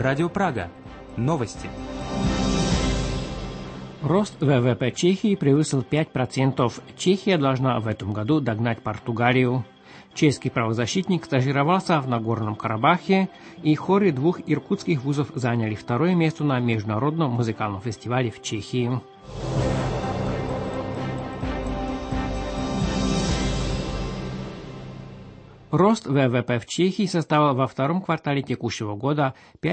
Радио Прага. Новости. Рост ВВП Чехии превысил 5%. Чехия должна в этом году догнать Португалию. Чешский правозащитник стажировался в Нагорном Карабахе, и хоры двух иркутских вузов заняли второе место на международном музыкальном фестивале в Чехии. Рост ВВП в Чехии составил во втором квартале текущего года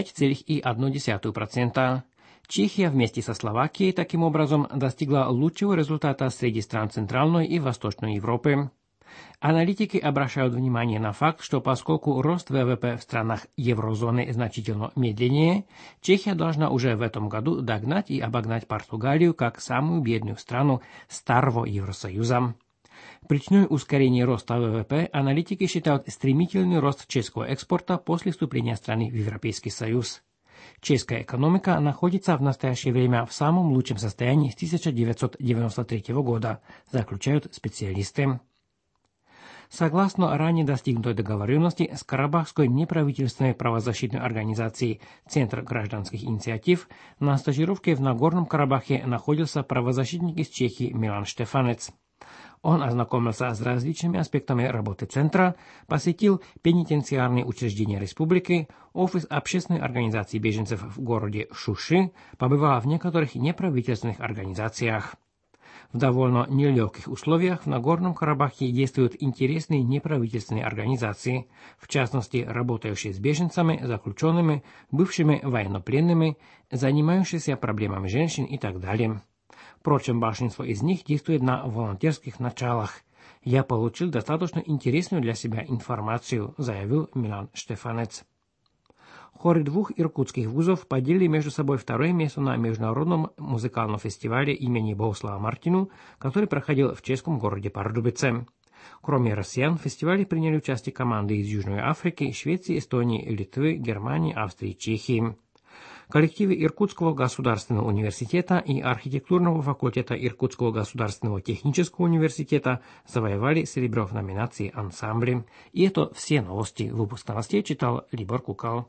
5,1%. Чехия вместе со Словакией таким образом достигла лучшего результата среди стран Центральной и Восточной Европы. Аналитики обращают внимание на факт, что поскольку рост ВВП в странах еврозоны значительно медленнее, Чехия должна уже в этом году догнать и обогнать Португалию как самую бедную страну старого Евросоюза. Причиной ускорения роста ВВП аналитики считают стремительный рост чешского экспорта после вступления страны в Европейский Союз. Чешская экономика находится в настоящее время в самом лучшем состоянии с 1993 года, заключают специалисты. Согласно ранее достигнутой договоренности с Карабахской неправительственной правозащитной организацией Центр гражданских инициатив, на стажировке в Нагорном Карабахе находился правозащитник из Чехии Milan Štefanec. Он ознакомился с различными аспектами работы Центра, посетил пенитенциарные учреждения республики, офис общественной организации беженцев в городе Шуши, побывал в некоторых неправительственных организациях. В довольно нелегких условиях в Нагорном Карабахе действуют интересные неправительственные организации, в частности, работающие с беженцами, заключенными, бывшими военнопленными, занимающиеся проблемами женщин и так далее. Впрочем, большинство из них действует на волонтерских началах. Я получил достаточно интересную для себя информацию, заявил Milan Štefanec. Хоры двух иркутских вузов поделили между собой второе место на международном музыкальном фестивале имени Богослава Мартину, который проходил в чешском городе Пардубице. Кроме россиян, в фестивале приняли участие команды из Южной Африки, Швеции, Эстонии, Литвы, Германии, Австрии и Чехии. Коллективы Иркутского государственного университета и архитектурного факультета Иркутского государственного технического университета завоевали серебро в номинации «Ансамбли». И это все новости. Выпуск новостей читал Libor Kukal.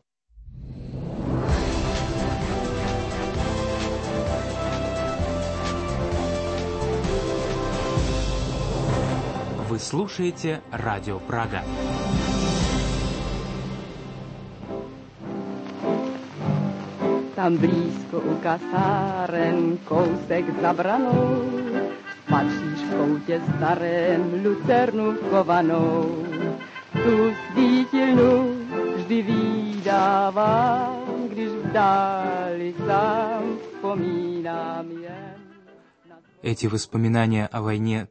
Вы слушаете Радио Прага. Tam blízko u kasáren, kousek za branou, patříš v koutě starém lucernu kovanou. Tu svítilnu vždy vídávám, když v dáli sám vzpomínám jen. Эти воспоминания о войне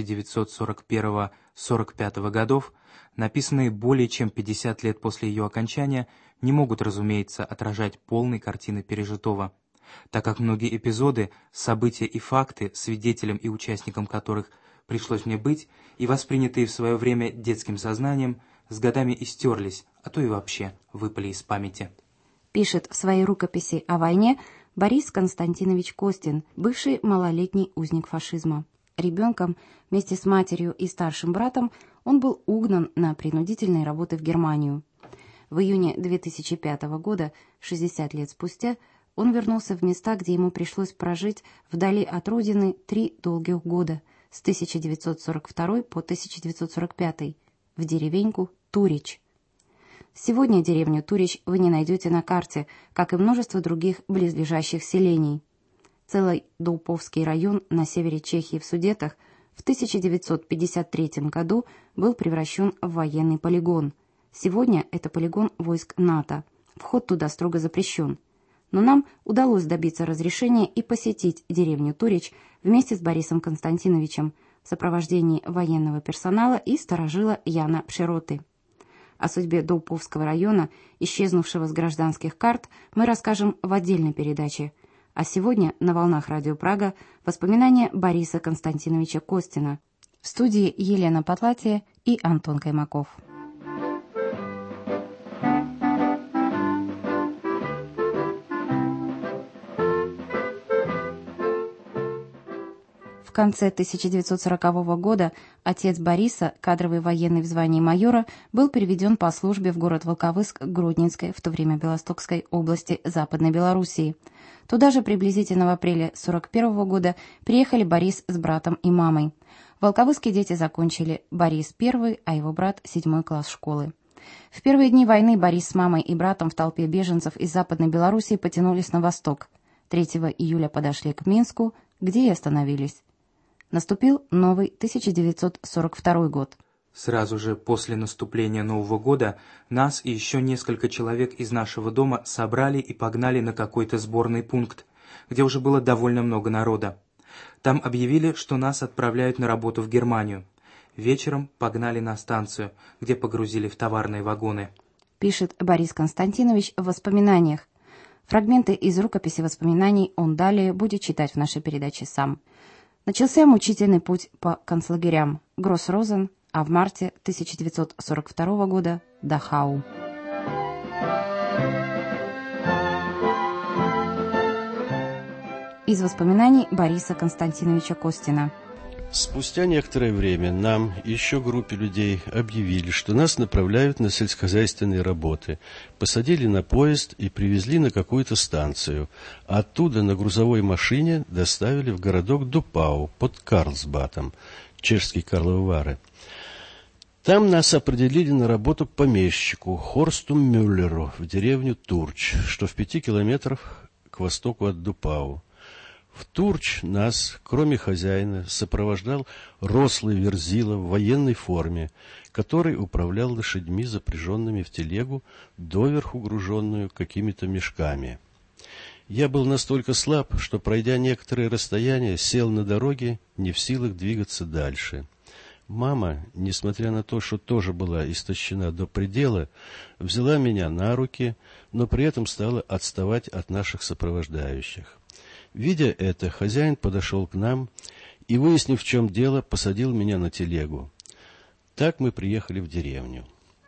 1941-45 годов, написанные более чем 50 лет после ее окончания, не могут, разумеется, отражать полной картины пережитого, так как многие эпизоды, события и факты, свидетелем и участником которых пришлось мне быть, и воспринятые в свое время детским сознанием, с годами истерлись, а то и вообще выпали из памяти. Пишет в своей рукописи о войне Борис Константинович Костин, бывший малолетний узник фашизма. Ребенком вместе с матерью и старшим братом он был угнан на принудительные работы в Германию. В июне 2005 года, 60 лет спустя, он вернулся в места, где ему пришлось прожить вдали от родины 3 долгих года, с 1942 по 1945, в деревеньку Турич. Сегодня деревню Турич вы не найдете на карте, как и множество других близлежащих селений. Целый Доуповский район на севере Чехии в Судетах в 1953 году был превращен в военный полигон. Сегодня это полигон войск НАТО. Вход туда строго запрещен. Но нам удалось добиться разрешения и посетить деревню Турич вместе с Борисом Константиновичем в сопровождении военного персонала и старожила Яна Пшероты. О судьбе Доуповского района, исчезнувшего с гражданских карт, мы расскажем в отдельной передаче. А сегодня на волнах Радио Прага воспоминания Бориса Константиновича Костина. В студии Елена Потлатия и Антон Каймаков. В конце 1940 года отец Бориса, кадровый военный в звании майора, был переведен по службе в город Волковыск Гродненской, в то время Белостокской области Западной Белоруссии. Туда же приблизительно в апреле 1941 года приехали Борис с братом и мамой. В Волковыске дети закончили Борис 1, а его брат 7 класс школы. В первые дни войны Борис с мамой и братом в толпе беженцев из Западной Белоруссии потянулись на восток. 3 июля подошли к Минску, где и остановились. Наступил новый 1942 год. Сразу же после наступления Нового года нас и еще несколько человек из нашего дома собрали и погнали на какой-то сборный пункт, где уже было довольно много народа. Там объявили, что нас отправляют на работу в Германию. Вечером погнали на станцию, где погрузили в товарные вагоны. Пишет Борис Константинович в воспоминаниях. Фрагменты из рукописи воспоминаний он далее будет читать в нашей передаче сам. Начался мучительный путь по концлагерям Гросс-Розен, а в марте 1942 года – Дахау. Из воспоминаний Бориса Константиновича Костина. Спустя некоторое время нам и еще группе людей объявили, что нас направляют на сельскохозяйственные работы. Посадили на поезд и привезли на какую-то станцию. Оттуда на грузовой машине доставили в городок Дупау под Карлсбадом, чешский Карловы Вары. Там нас определили на работу к помещику Хорсту Мюллеру в деревню Турч, что в 5 километрах к востоку от Дупау. В Турч нас, кроме хозяина, сопровождал рослый верзила в военной форме, который управлял лошадьми, запряженными в телегу, доверху груженную какими-то мешками. Я был настолько слаб, что, пройдя некоторое расстояние, сел на дороге, не в силах двигаться дальше. Мама, несмотря на то, что тоже была истощена до предела, взяла меня на руки, но при этом стала отставать от наших сопровождающих. Видя это, хозяин подошел к нам и, выяснив, в чем дело, посадил меня на телегу. Так мы приехали в деревню.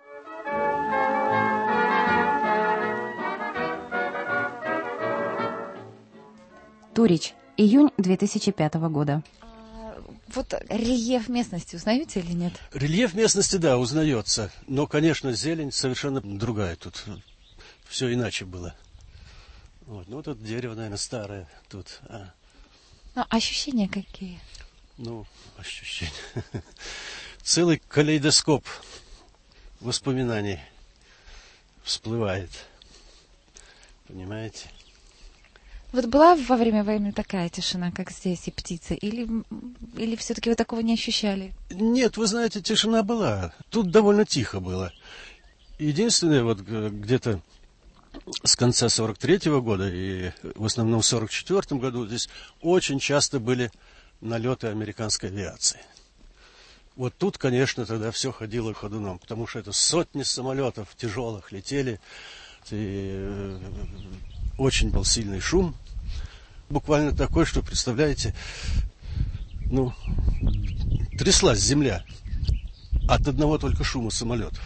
Турич, июнь 2005 года. Вот рельеф местности узнаете или нет? Рельеф местности, да, узнается. Но, конечно, зелень совершенно другая тут. Все иначе было. Вот. Ну, тут дерево, наверное, старое. Тут. Ну, ощущения какие? Ну, ощущения. Целый калейдоскоп воспоминаний всплывает. Понимаете? Вот была во время войны такая тишина, как здесь, и птицы? Или все-таки вы такого не ощущали? Нет, вы знаете, тишина была. Тут довольно тихо было. Единственное, вот где-то с конца 43-го года и в основном в 44-м году здесь очень часто были налеты американской авиации. Вот тут, конечно, тогда все ходило ходуном, потому что это сотни самолетов тяжелых летели, и очень был сильный шум. Буквально такой, что, представляете, ну, тряслась земля от одного только шума самолетов.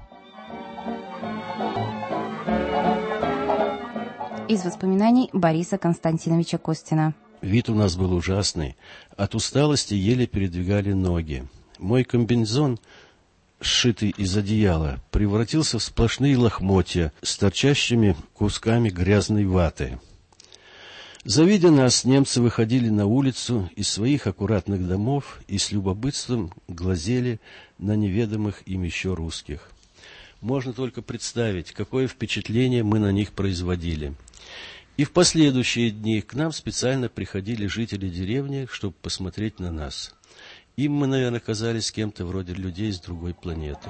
Из воспоминаний Бориса Константиновича Костина. Вид у нас был ужасный. От усталости еле передвигали ноги. Мой комбинезон, сшитый из одеяла, превратился в сплошные лохмотья с торчащими кусками грязной ваты. Завидя нас, немцы выходили на улицу из своих аккуратных домов и с любопытством глазели на неведомых им еще русских. Можно только представить, какое впечатление мы на них производили. И в последующие дни к нам специально приходили жители деревни, чтобы посмотреть на нас. Им мы, наверное, казались кем-то вроде людей с другой планеты.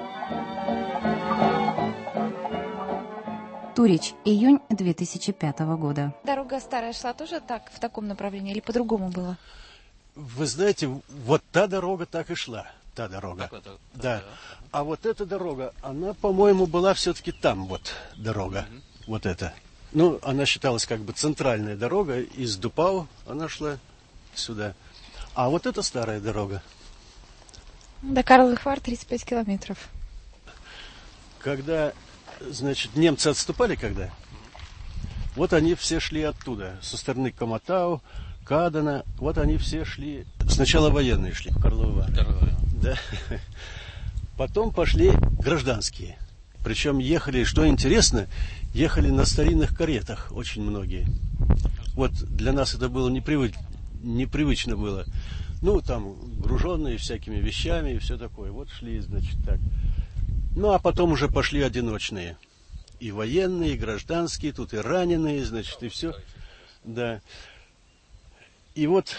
Турич, июнь 2005 года. Дорога старая шла тоже так, в таком направлении, или по-другому было? Вы знаете, вот та дорога так и шла. Та дорога. Да. А вот эта дорога, она, по-моему, была все-таки там вот дорога. Вот эта. Ну, она считалась как бы центральная дорога. Из Дупау она шла сюда. А вот это старая дорога. До Карловых Вар 35 километров. Когда, значит, немцы отступали, когда? Вот они все шли оттуда, со стороны Коматау, Кадана. Вот они все шли. Сначала военные шли, Карлова. Да. Потом пошли гражданские. Причем ехали, что интересно, ехали на старинных каретах очень многие. Вот для нас это было непривычно было. Ну, там, груженные всякими вещами и все такое. Вот шли, значит, так. Ну, а потом уже пошли одиночные. И военные, и гражданские, тут и раненые, значит, и все. Да. И вот,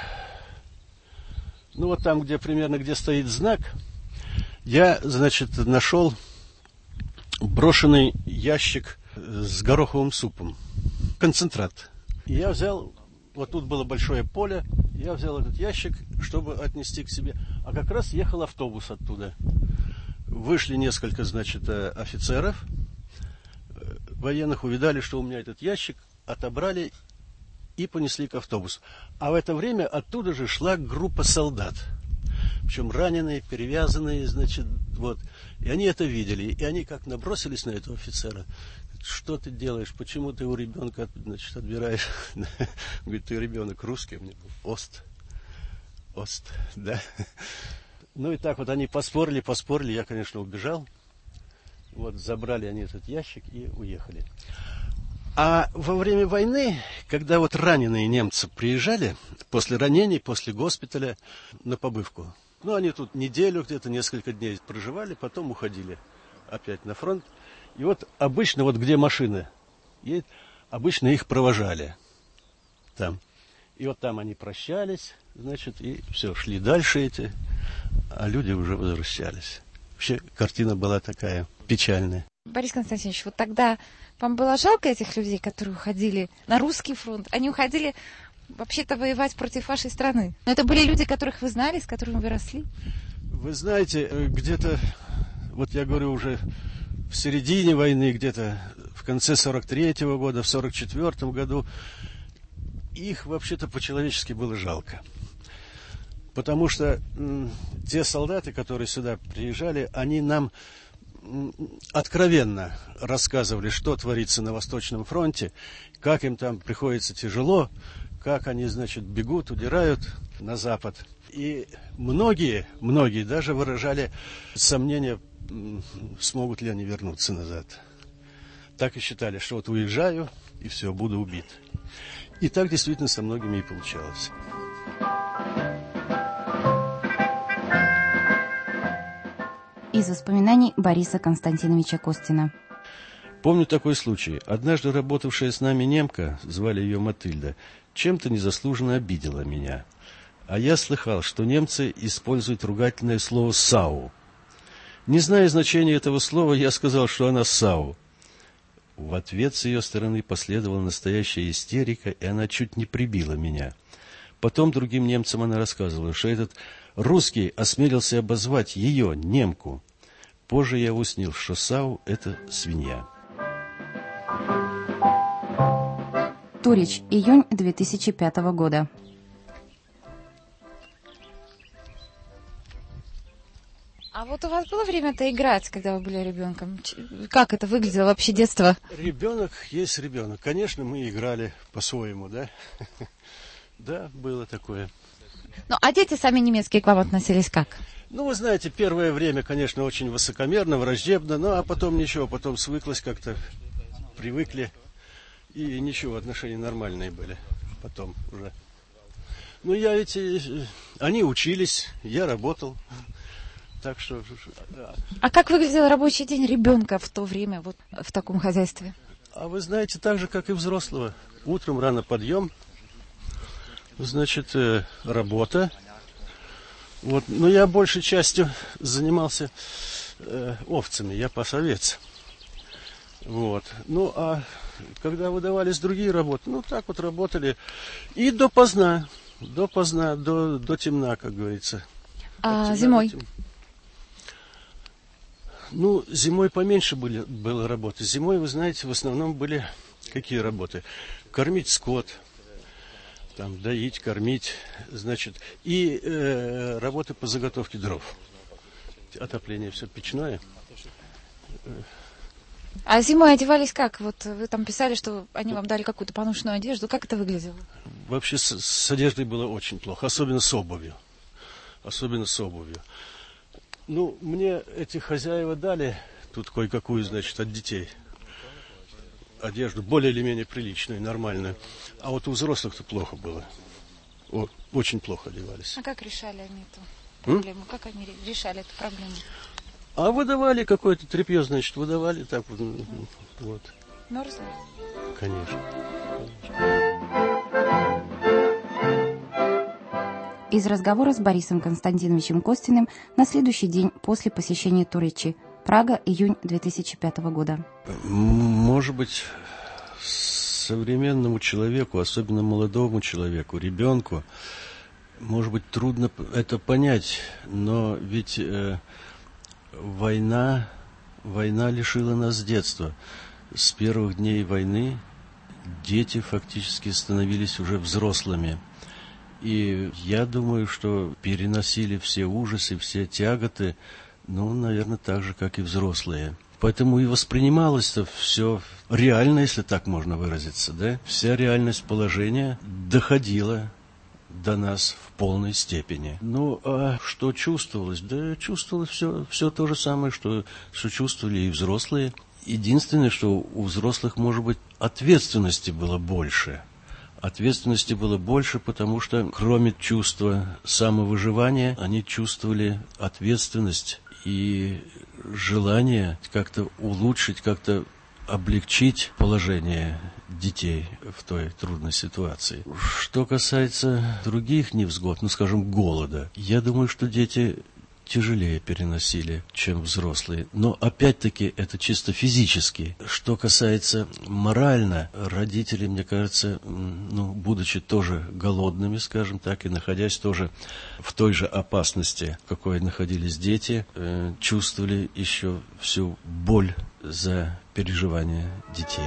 ну, вот там, где примерно, где стоит знак, я, значит, нашел брошенный ящик с гороховым супом. Концентрат. И я взял, вот тут было большое поле, я взял этот ящик, чтобы отнести к себе. А как раз ехал автобус оттуда. Вышли несколько, значит, офицеров военных, увидали, что у меня этот ящик, отобрали и понесли к автобусу. А в это время оттуда же шла группа солдат. Причем раненые, перевязанные, значит, вот. И они это видели. И они как набросились на этого офицера. Что ты делаешь? Почему ты у ребенка, значит, отбираешь? Говорит, ты ребенок русский. Мне Ост, да. Ну и так вот они поспорили. Я, конечно, убежал. Вот, забрали они этот ящик и уехали. А во время войны, когда вот раненые немцы приезжали, после ранений, после госпиталя, на побывку, ну, они тут неделю, где-то несколько дней проживали, потом уходили опять на фронт. И вот обычно, вот где машины едет, обычно их провожали там. И вот там они прощались, значит, и все, шли дальше эти, а люди уже возвращались. Вообще картина была такая печальная. Борис Константинович, вот тогда вам было жалко этих людей, которые уходили на русский фронт? Они уходили вообще-то воевать против вашей страны. Но это были люди, которых вы знали, с которыми вы росли? Вы знаете, где-то, вот я говорю, уже в середине войны, где-то в конце 43-го года, в 44-м году, их вообще-то по-человечески было жалко. Потому что те солдаты, которые сюда приезжали, они нам откровенно рассказывали, что творится на Восточном фронте, как им там приходится тяжело, как они, значит, бегут, удирают на Запад. И многие даже выражали сомнения, смогут ли они вернуться назад. Так и считали, что вот уезжаю, и все, буду убит. И так действительно со многими и получалось. Из воспоминаний Бориса Константиновича Костина. Помню такой случай. Однажды работавшая с нами немка, звали ее Матыльда, чем-то незаслуженно обидела меня. А я слыхал, что немцы используют ругательное слово «сау». Не зная значения этого слова, я сказал, что она «сау». В ответ с ее стороны последовала настоящая истерика, и она чуть не прибила меня. Потом другим немцам она рассказывала, что этот русский осмелился обозвать ее, немку. Позже я уяснил, что «сау» — это свинья. Турич, июнь 2005 года. А вот у вас было время-то играть, когда вы были ребенком? Как это выглядело вообще детство? Ребенок есть ребенок. Конечно, мы играли по-своему, да? Да, было такое. Ну, а дети сами немецкие к вам относились как? Ну, вы знаете, первое время, конечно, очень высокомерно, враждебно, ну, а потом ничего, потом свыклась как-то, привыкли, и ничего, отношения нормальные были потом уже. Ну, я ведь, они учились, я работал, так что... А как выглядел рабочий день ребенка в то время, вот в таком хозяйстве? А вы знаете, так же, как и взрослого. Утром рано подъем, значит, работа. Вот. Но я большей частью занимался овцами, я пас овец. Вот. Ну, а когда выдавались другие работы, ну, так вот работали и допоздна, до темна, как говорится. А зимой? Ну, зимой поменьше было работы. Зимой, вы знаете, в основном были какие работы? Кормить скот, там, доить, кормить, значит, и работы по заготовке дров. Отопление все печное. А зимой одевались как? Вот вы там писали, что они вам дали какую-то поношенную одежду. Как это выглядело? Вообще с одеждой было очень плохо, особенно с обувью. Ну, мне эти хозяева дали тут кое-какую, значит, от детей одежду, более или менее приличную, нормальную. А вот у взрослых-то плохо было. Очень плохо одевались. А как решали они эту проблему? Как они решали эту проблему? А выдавали какое-то тряпье, значит, выдавали так вот. Мерзли? Конечно. Из разговора с Борисом Константиновичем Костиным на следующий день после посещения Туречи. Прага, июнь 2005 года. Может быть, современному человеку, особенно молодому человеку, ребенку, может быть, трудно это понять, но ведь война лишила нас детства. С первых дней войны дети фактически становились уже взрослыми. И я думаю, что переносили все ужасы, все тяготы, наверное, так же, как и взрослые. Поэтому и воспринималось-то все реально, если так можно выразиться, да? Вся реальность положения доходила до нас в полной степени. А что чувствовалось? Да, чувствовалось все то же самое, что чувствовали и взрослые. Единственное, что у взрослых, может быть, ответственности было больше. Ответственности было больше, потому что, кроме чувства самовыживания, они чувствовали ответственность и желание как-то улучшить, как-то облегчить положение детей в той трудной ситуации. Что касается других невзгод, скажем, голода, я думаю, что дети тяжелее переносили, чем взрослые. Но опять-таки это чисто физически. Что касается морально, родители, мне кажется, будучи тоже голодными, скажем так, и находясь тоже в той же опасности, в какой находились дети, чувствовали еще всю боль за переживания детей.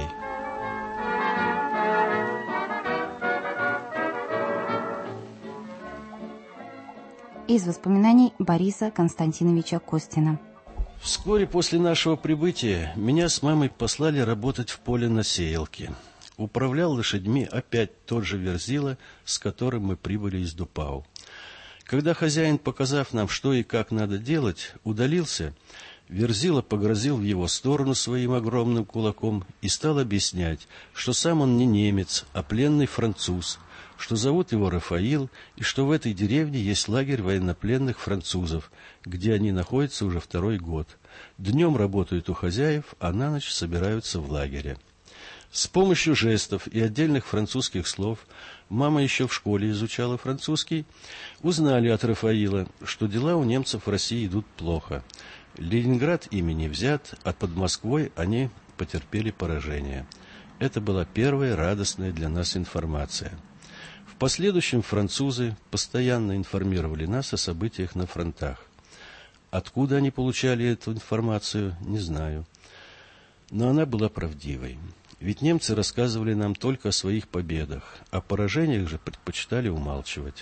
Из воспоминаний Бориса Константиновича Костина. Вскоре после нашего прибытия меня с мамой послали работать в поле на сеялке. Управлял лошадьми опять тот же Верзила, с которым мы прибыли из Дупау. Когда хозяин, показав нам, что и как надо делать, удалился, Верзила погрозил в его сторону своим огромным кулаком и стал объяснять, что сам он не немец, а пленный француз, что зовут его Рафаил, и что в этой деревне есть лагерь военнопленных французов, где они находятся уже второй год. Днем работают у хозяев, а на ночь собираются в лагере. С помощью жестов и отдельных французских слов, мама еще в школе изучала французский, узнали от Рафаила, что дела у немцев в России идут плохо. Ленинград ими не взят, а под Москвой они потерпели поражение. Это была первая радостная для нас информация. В последующем французы постоянно информировали нас о событиях на фронтах. Откуда они получали эту информацию, не знаю. Но она была правдивой. Ведь немцы рассказывали нам только о своих победах, о поражениях же предпочитали умалчивать.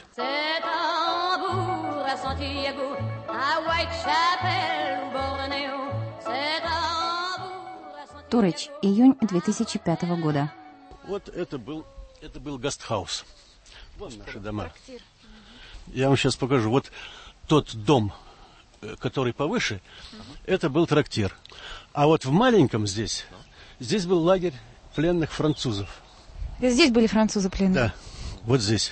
Туреч, июнь 2005 года. Вот это был гастхаус. Вон наши дома. Я вам сейчас покажу. Вот тот дом, который повыше, это был трактир. А вот в маленьком здесь был лагерь пленных французов. Здесь были французы пленные? Да, вот здесь.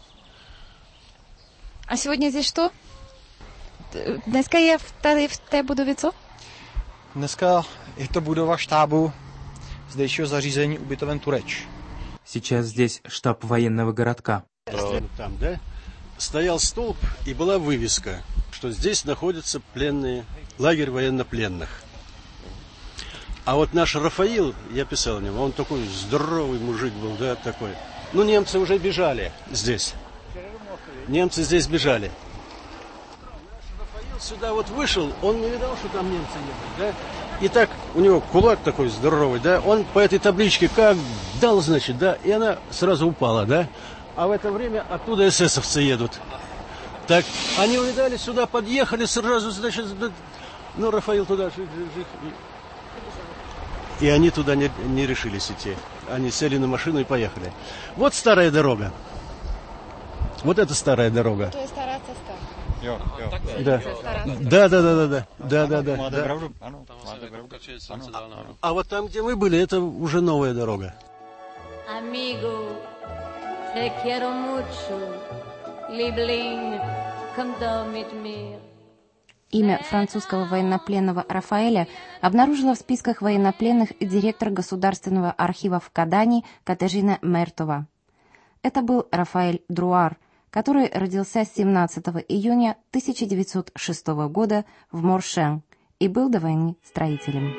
А сегодня здесь что? Dneska je tady v té budově co? Dneska je to budova štábu zdejšího zařízení ubytoven Tureč. Сейчас здесь штаб военного городка. Там, да? Стоял столб и была вывеска, что здесь находятся пленные, лагерь военнопленных. А вот наш Рафаил, я писал о нем, он такой здоровый мужик был, да, такой. Немцы уже бежали здесь. Немцы здесь бежали. Наш Рафаил сюда вот вышел, он не видал, что там немцы едут, да? И так, у него кулак такой здоровый, да, он по этой табличке как дал, значит, да, и она сразу упала, да? А в это время оттуда эсэсовцы едут. Так, они увидали, сюда подъехали, сразу, значит, Рафаил туда, И они туда не решились идти. Они сели на машину и поехали. Вот старая дорога. Вот это старая дорога. То есть старая цеста. Да. А вот там, где мы были, это уже новая дорога. Amigo, te quiero mucho, Liebling, komm da mit mir. Имя французского военнопленного Рафаэля обнаружила в списках военнопленных директор Государственного архива в Кадани Катежина Мертова. Это был Рафаэль Друар, который родился 17 июня 1906 года в Моршен и был до войны строителем.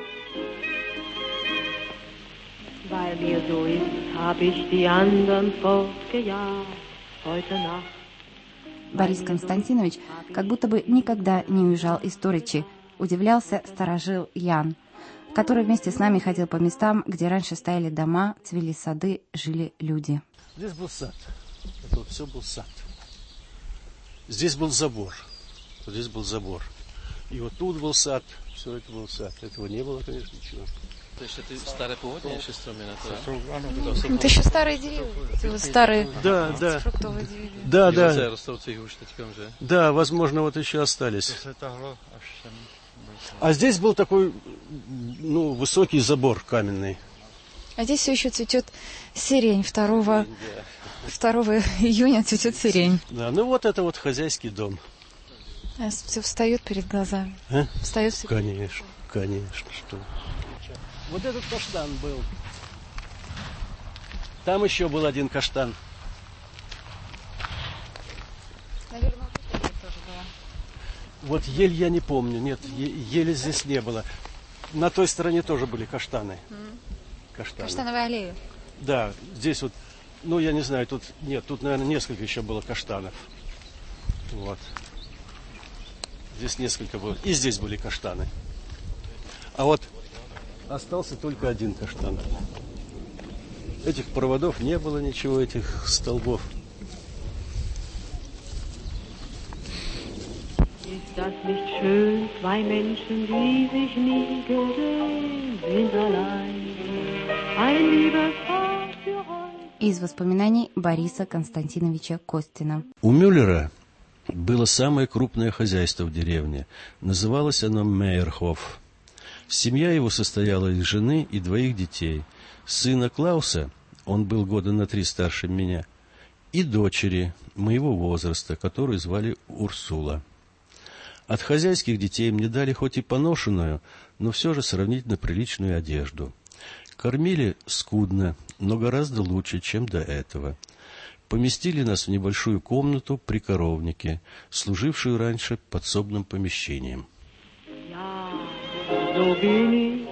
Weil mir so ist, hab ich die anderen fortgejagt, heute Nacht. Борис Константинович как будто бы никогда не уезжал из Торичи, удивлялся старожил Ян, который вместе с нами ходил по местам, где раньше стояли дома, цвели сады, жили люди. Здесь был сад. Это вот все был сад. Здесь был забор. Вот здесь был забор. И вот тут был сад. Все это был сад. Этого не было, конечно, ничего. To ještě ty staré původně stromy na to, Это еще старые деревья. Эти вот старые фруктовые деревья. Да. Ростовцы už teďkom, že? Да, возможно, вот еще остались. А здесь был такой, высокий забор каменный. А здесь все еще цветет сирень. 2 июня цветет сирень. Да, вот это вот хозяйский дом. Все встает перед глазами. Встает все. Конечно, что. Вот этот каштан был. Там еще был один каштан. Наверное, тоже была. Вот ель я не помню. Нет, ели здесь не было. На той стороне тоже были каштаны. Каштаны. Каштановая аллея. Да, здесь вот, я не знаю, тут, наверное, несколько еще было каштанов. Вот. Здесь несколько было. И здесь были каштаны. А вот остался только один каштан. Этих проводов не было, ничего, этих столбов. Ist das nicht schön, zwei Menschen, die sich nie gesehen, sind allein. Ein Liebespaar für heute. Из воспоминаний Бориса Константиновича Костина. У Мюллера было самое крупное хозяйство в деревне. Называлось оно Мейерхоф. Семья его состояла из жены и 2 детей. Сына Клауса, он был года на 3 старше меня, и дочери моего возраста, которую звали Урсула. От хозяйских детей мне дали хоть и поношенную, но все же сравнительно приличную одежду. Кормили скудно, но гораздо лучше, чем до этого. Поместили нас в небольшую комнату при коровнике, служившую раньше подсобным помещением. So bin ich,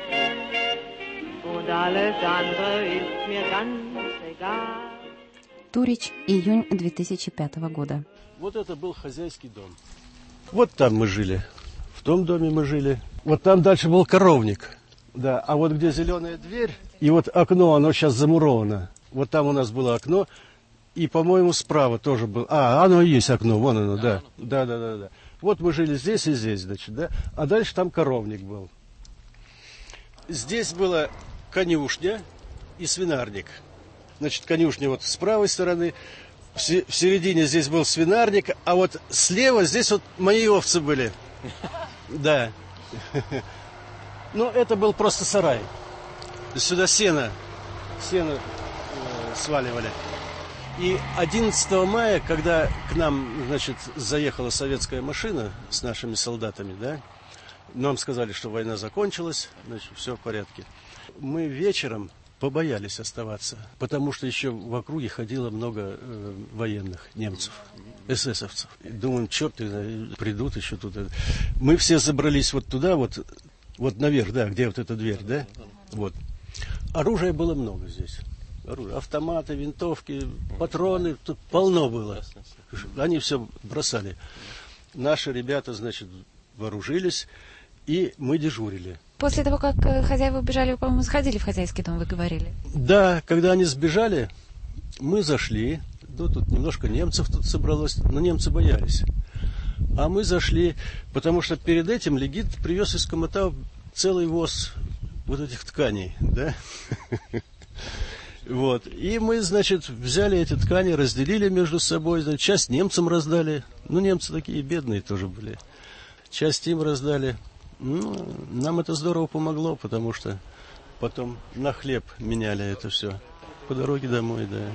und alles andere ist mir ganz egal. Турич, июнь 2005 года. Вот это был хозяйский дом. Вот там мы жили, в том доме мы жили. Вот там дальше был коровник. Да, а вот где зеленая дверь, и вот окно, оно сейчас замуровано. Вот там у нас было окно, и, по-моему, справа тоже было. Оно и есть окно, вон оно, да. Да. Вот мы жили здесь и здесь, значит, да. А дальше там коровник был. Здесь была конюшня и свинарник. Значит, конюшня вот с правой стороны, в середине здесь был свинарник, а вот слева здесь вот мои овцы были. Да. Но это был просто сарай. Сюда сено сваливали. И 11 мая, когда к нам, значит, заехала советская машина с нашими солдатами, да, нам сказали, что война закончилась, значит, все в порядке. Мы вечером побоялись оставаться, потому что еще в округе ходило много военных, немцев, эсэсовцев. И думаем, черт, придут еще тут. Мы все забрались вот туда, вот наверх, да, где вот эта дверь, да, вот. Оружия было много здесь. Автоматы, винтовки, патроны, тут полно было. Они все бросали. Наши ребята, значит, вооружились, и мы дежурили. После того, как хозяева убежали, вы, по-моему, сходили в хозяйский дом, вы говорили. Да, когда они сбежали, мы зашли. Тут немножко немцев тут собралось, но немцы боялись. А мы зашли, потому что перед этим легит привез из Коматау целый воз вот этих тканей, да? Вот. И мы, значит, взяли эти ткани, разделили между собой. Значит, часть немцам раздали. Ну, немцы такие бедные тоже были. Часть им раздали. Ну, нам это здорово помогло, потому что потом на хлеб меняли это все. По дороге домой, да.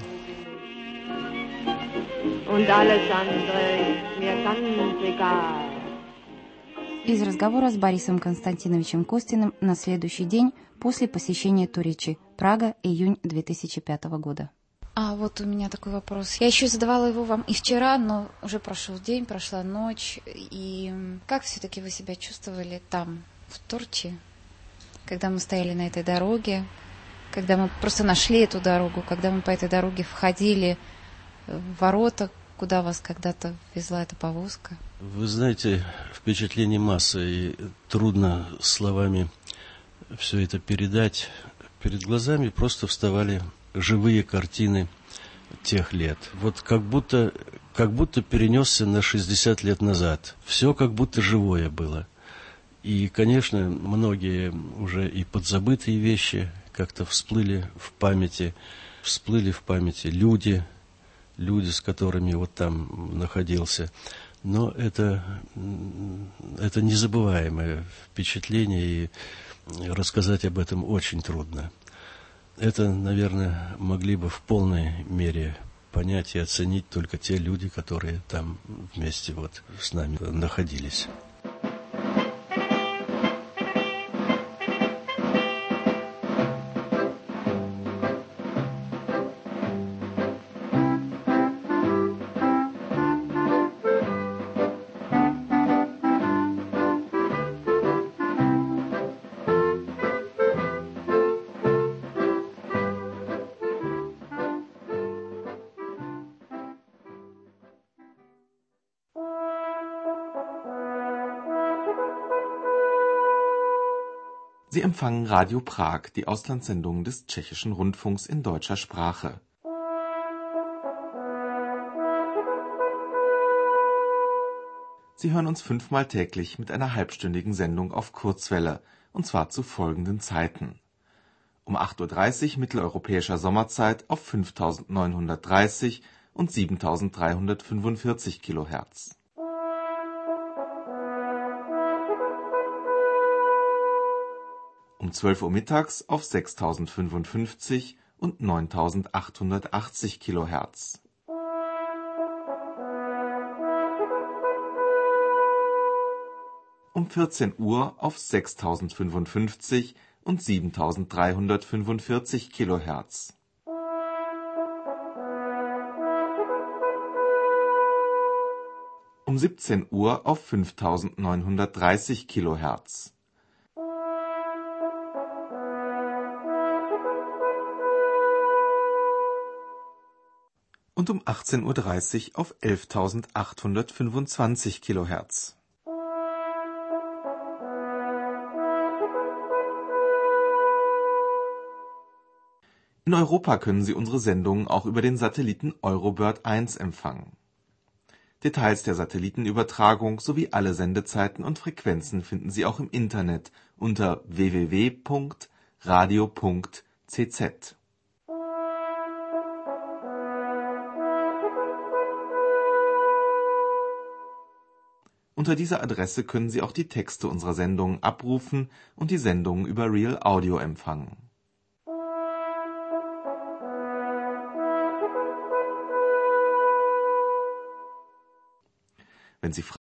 Und alles andere ist mir ganz egal. Из разговора с Борисом Константиновичем Костиным на следующий день после посещения Туречи, Прага, июнь 2005 года. А вот у меня такой вопрос. Я еще задавала его вам и вчера, но уже прошел день, прошла ночь. И как все-таки вы себя чувствовали там, в Турции, когда мы стояли на этой дороге, когда мы просто нашли эту дорогу, когда мы по этой дороге входили в ворота, куда вас когда-то везла эта повозка? Вы знаете, впечатление масса, и трудно словами все это передать. Перед глазами просто вставали живые картины тех лет. Вот как будто перенесся на 60 лет назад. Все как будто живое было. И, конечно, многие уже и подзабытые вещи как-то всплыли в памяти люди, с которыми вот там находился. Но это незабываемое впечатление, и рассказать об этом очень трудно. Это, наверное, могли бы в полной мере понять и оценить только те люди, которые там вместе вот с нами находились. Sie empfangen Radio Prag, die Auslandssendung des Tschechischen Rundfunks in deutscher Sprache. Sie hören uns 5-mal täglich mit einer halbstündigen Sendung auf Kurzwelle, und zwar zu folgenden Zeiten: um 8:30 Uhr mitteleuropäischer Sommerzeit auf 5930 und 7345 kHz. Um 12 Uhr mittags auf 6055 und 9880 kHz. Um 14 Uhr auf 6055 und 7345 kHz. Um 17 Uhr auf 5930 kHz. Und um 18:30 Uhr auf 11.825 kHz. In Europa können Sie unsere Sendungen auch über den Satelliten Eurobird 1 empfangen. Details der Satellitenübertragung sowie alle Sendezeiten und Frequenzen finden Sie auch im Internet unter www.radio.cz. Unter dieser Adresse können Sie auch die Texte unserer Sendungen abrufen und die Sendungen über Real Audio empfangen. Wenn Sie